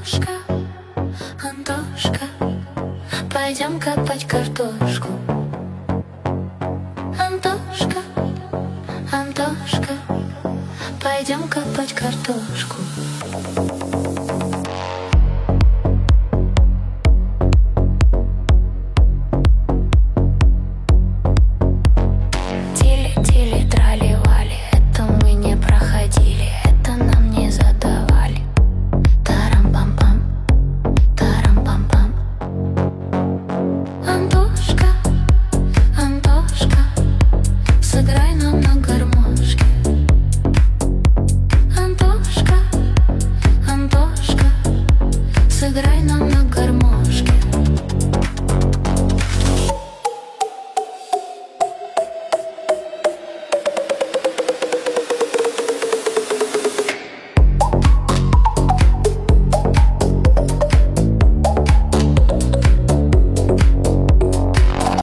Антошка, Антошка, пойдем копать картошку. Антошка, Антошка, пойдем копать картошку. Тили-тили, трали-вали, это мы не проходили, это нам не задавали. Тарам-пам-пам, тарам-пам-пам. Антошка, Антошка, сыграй нам на гармошке. Антошка, Антошка, сыграй нам